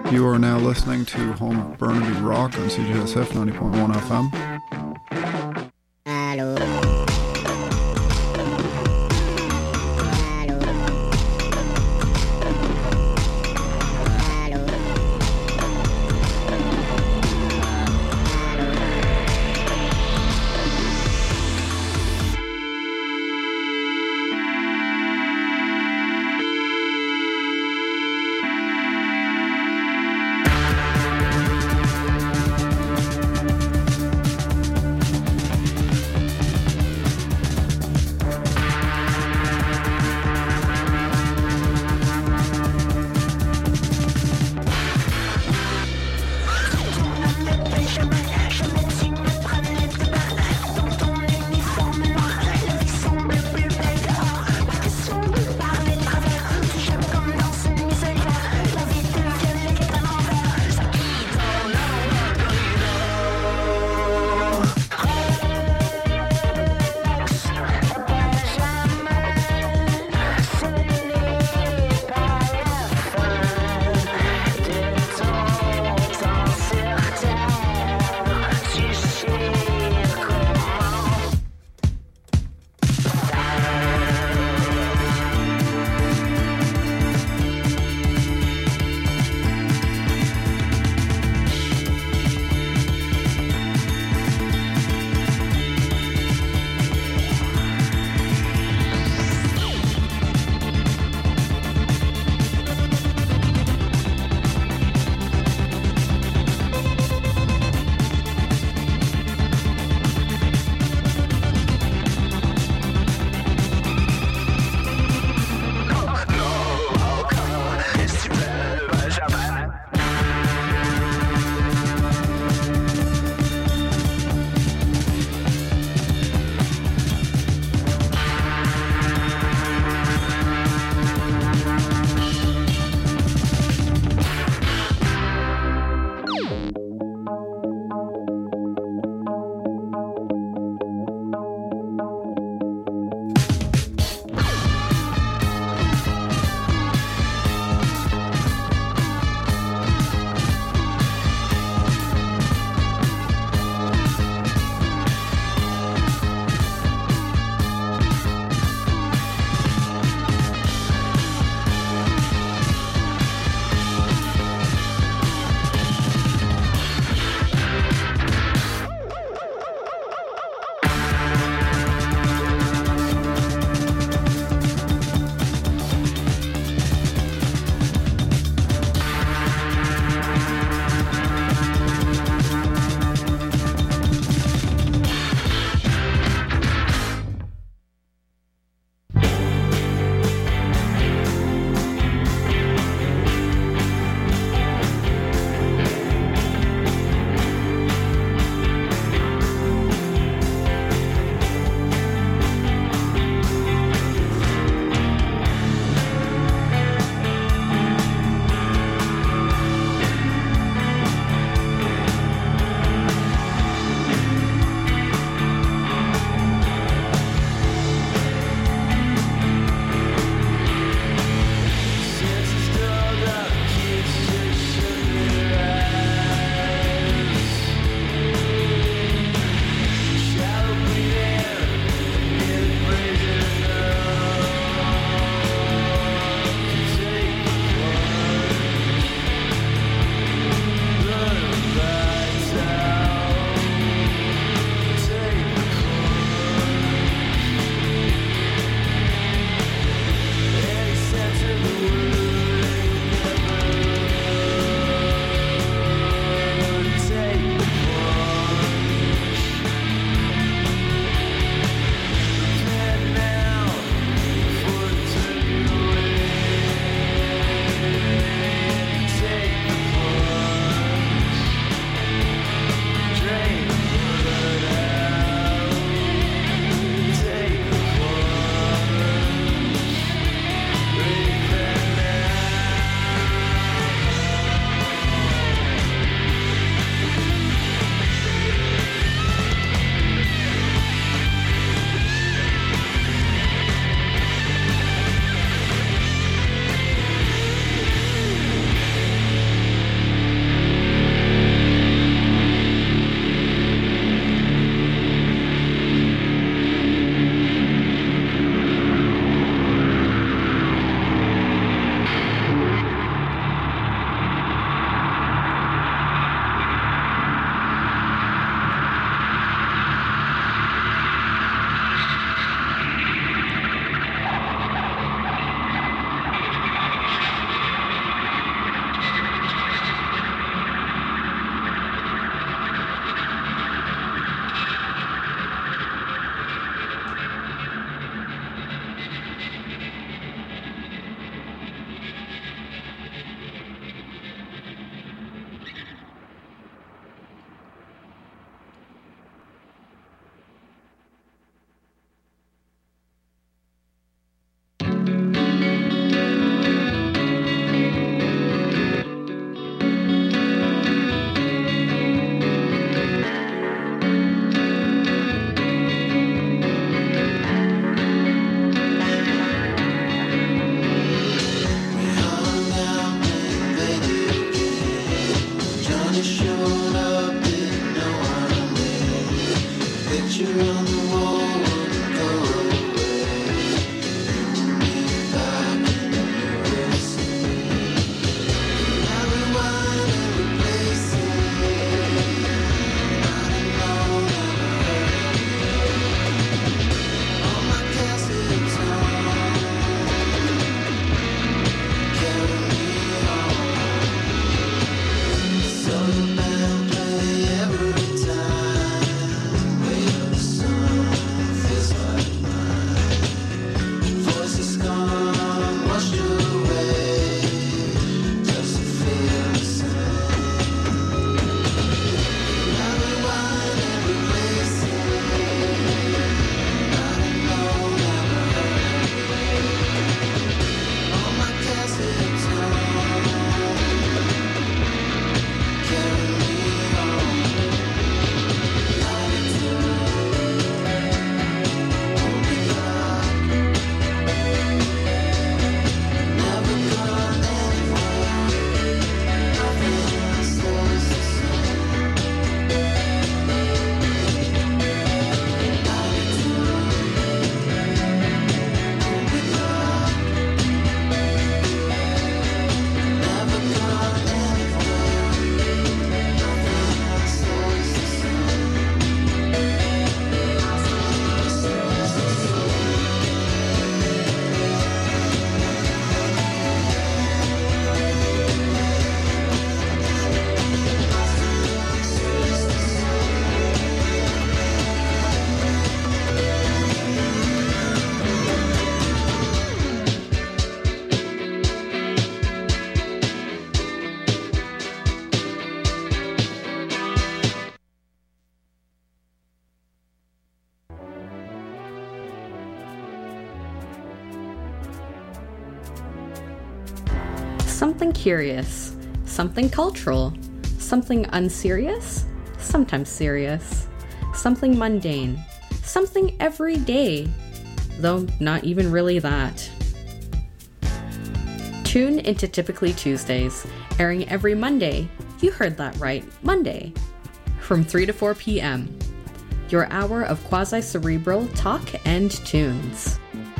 You are now listening to Home of Burnaby Rock on CJSF 90.1 FM. Allô. something curious, something cultural, something unserious, sometimes serious, something mundane, something everyday, though not even really that. Tune into Typically Tuesdays, airing every Monday. You heard that right, Monday, from 3 to 4 p.m. Your hour of quasi-cerebral talk and tunes.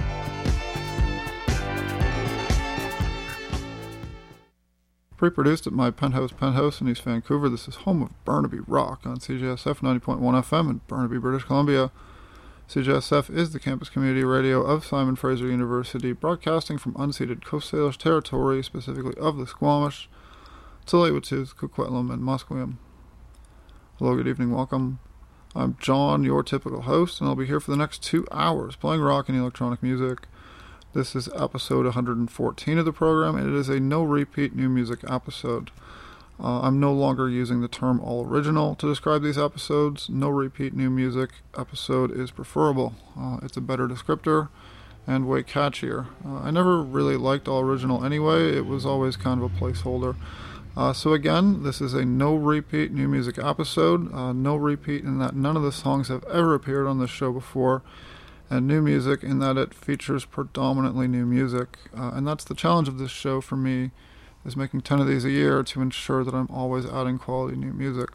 Pre-produced at my penthouse in East Vancouver, this is home of Burnaby Rock on CJSF 90.1 FM in Burnaby, British Columbia. CJSF is the campus community radio of Simon Fraser University, broadcasting from unceded Coast Salish territory, specifically of the Squamish, Tsleil-Waututh, Coquitlam, and Musqueam. Hello, good evening, welcome. I'm John, your typical host, and I'll be here for the next 2 hours playing rock and electronic music. This is episode 114 of the program, and it is a no-repeat new music episode. I'm no longer using the term all-original to describe these episodes. No-repeat new music episode is preferable. It's a better descriptor and way catchier. I never really liked all-original anyway. It was always kind of a placeholder. So again, this is a no-repeat new music episode. No repeat in that none of the songs have ever appeared on this show before. And new music in that it features predominantly new music. And that's the challenge of this show for me, is making 10 of these a year to ensure that I'm always adding quality new music.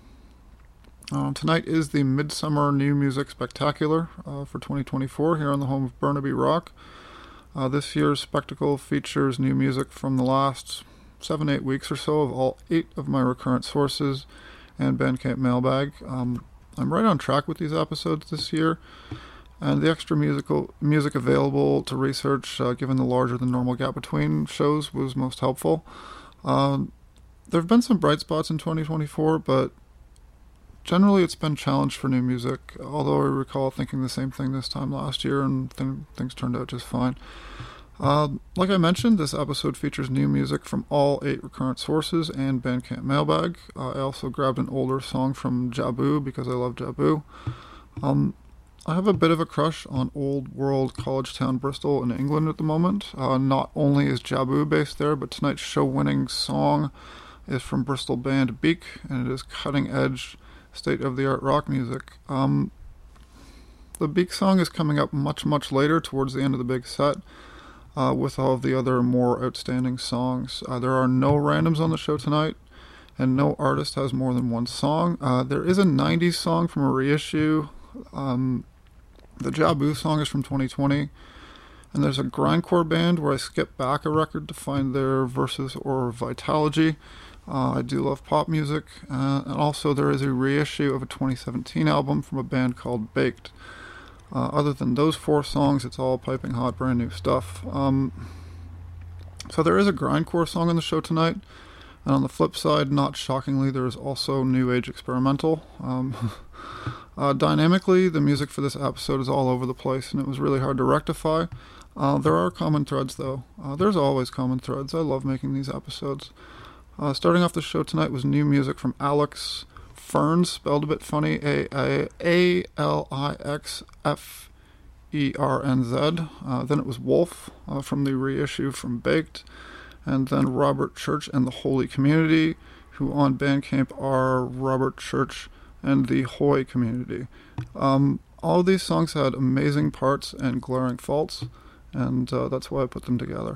Tonight is the Midsummer New Music Spectacular for 2024 here on the home of Burnaby Rock. This year's spectacle features new music from the last 7-8 weeks or so of all 8 of my recurrent sources and Bandcamp mailbag. I'm right on track with these episodes this year. And the extra music available to research, given the larger than normal gap between shows, was most helpful. There have been some bright spots in 2024, but generally it's been challenged for new music, although I recall thinking the same thing this time last year, and things turned out just fine. Like I mentioned, this episode features new music from all 8 recurrent sources and Bandcamp mailbag. I also grabbed an older song from Jabu because I love Jabu. I have a bit of a crush on old world college town Bristol in England at the moment. Not only is Jabu based there, but tonight's show-winning song is from Bristol band Beak, and it is cutting-edge, state-of-the-art rock music. The Beak song is coming up much, much later, towards the end of the big set, with all of the other more outstanding songs. There are no randoms on the show tonight, and no artist has more than one song. There is a 90s song from a reissue. The Jabu song is from 2020, and there's a grindcore band where I skip back a record to find their Versus or Vitalogy. I do love pop music, and also there is a reissue of a 2017 album from a band called Baked. Other than those 4 songs, it's all piping hot, brand new stuff. So there is a grindcore song on the show tonight, and on the flip side, not shockingly, there is also new age experimental. Dynamically, the music for this episode is all over the place, and it was really hard to rectify. There are common threads, though. There's always common threads. I love making these episodes. Starting off the show tonight was new music from Alex Ferns, spelled a bit funny, Alixfernz. Then it was Wolf from the reissue from Baked, and then Robert Church and the Holy Community, who on Bandcamp are Robert Church and the Hoy Community. All of these songs had amazing parts and glaring faults, and that's why I put them together.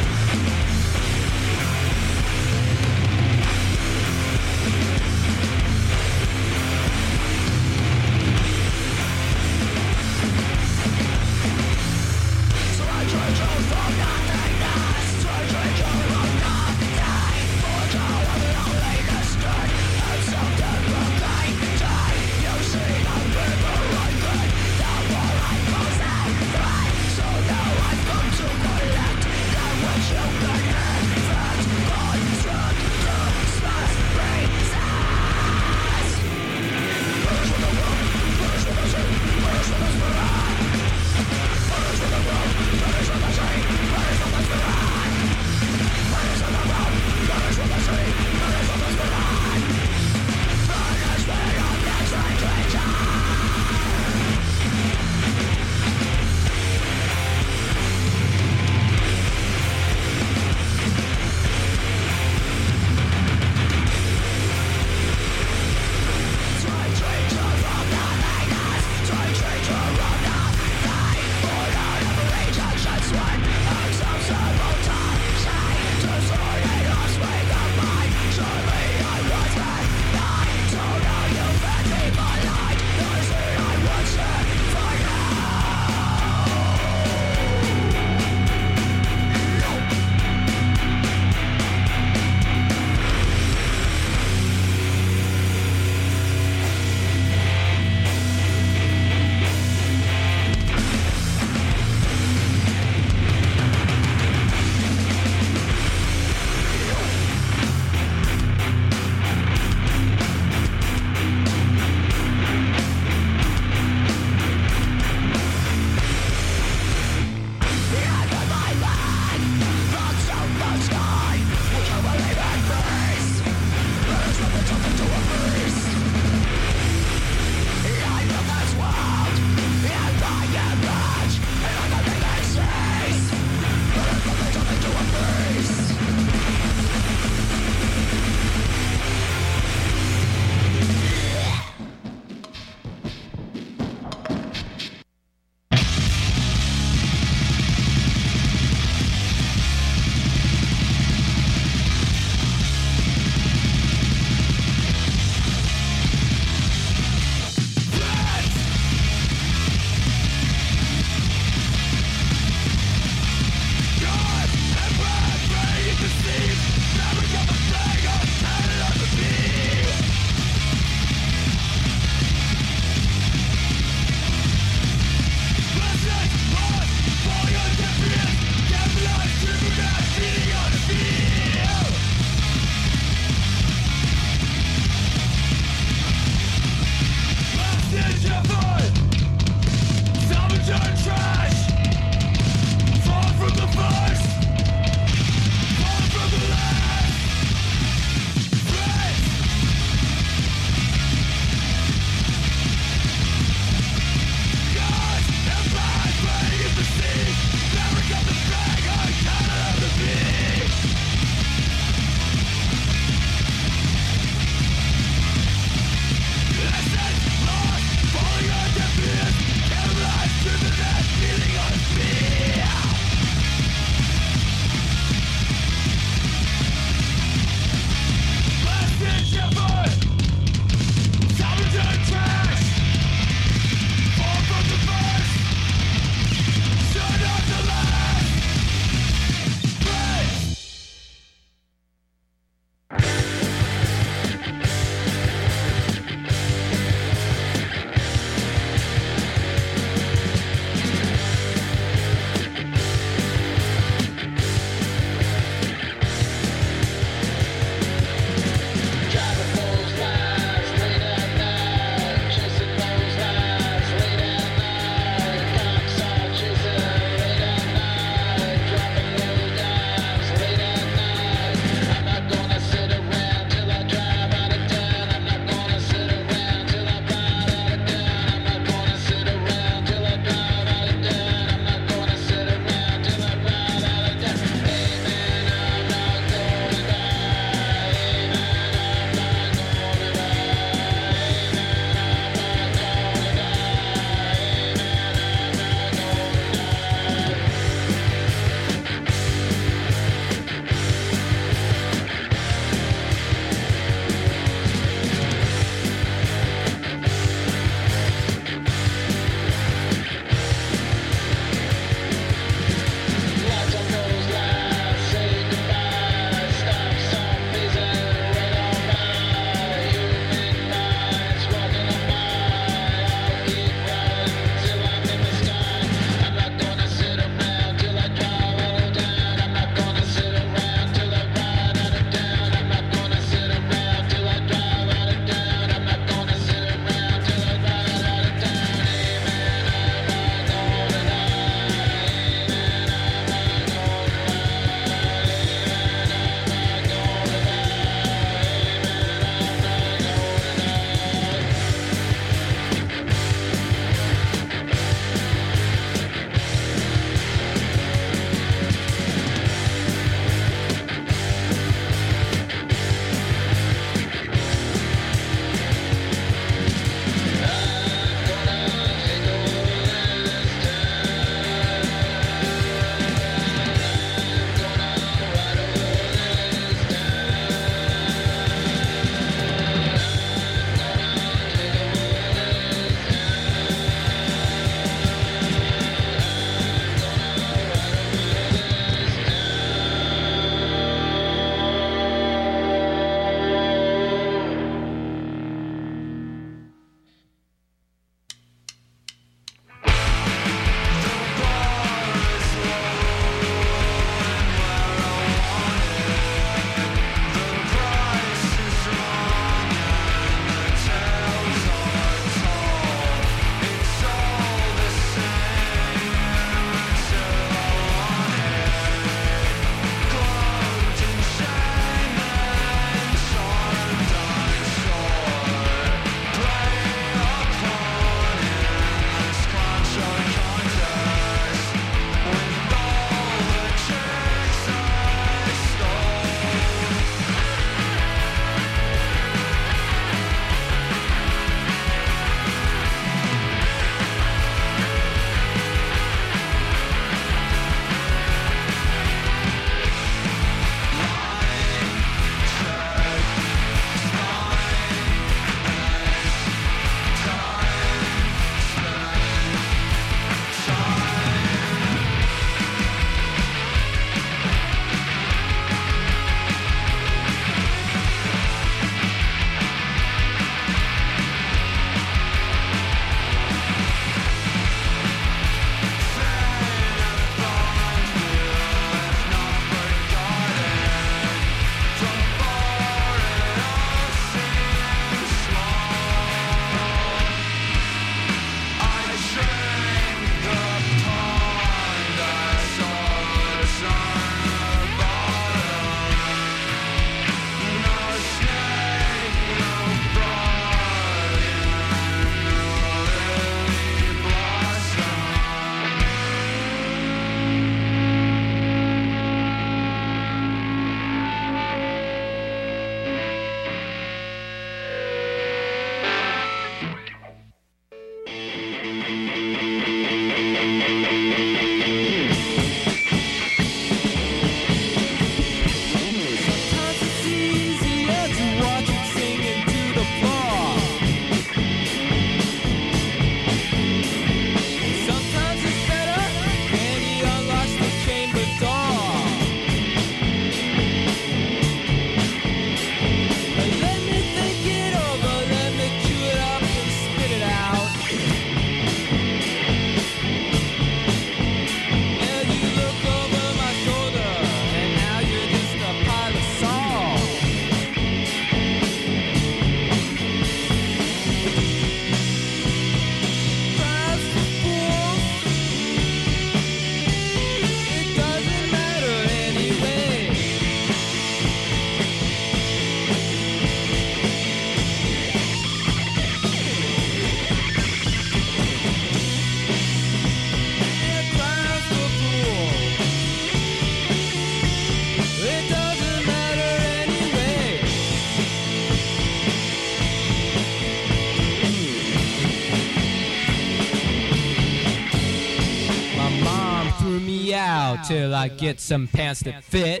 till I get some pants that fit.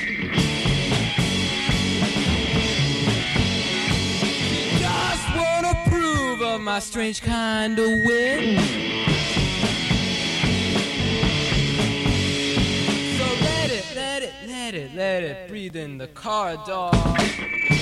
Just wanna prove of my strange kind of wit. So let it breathe in the corridor.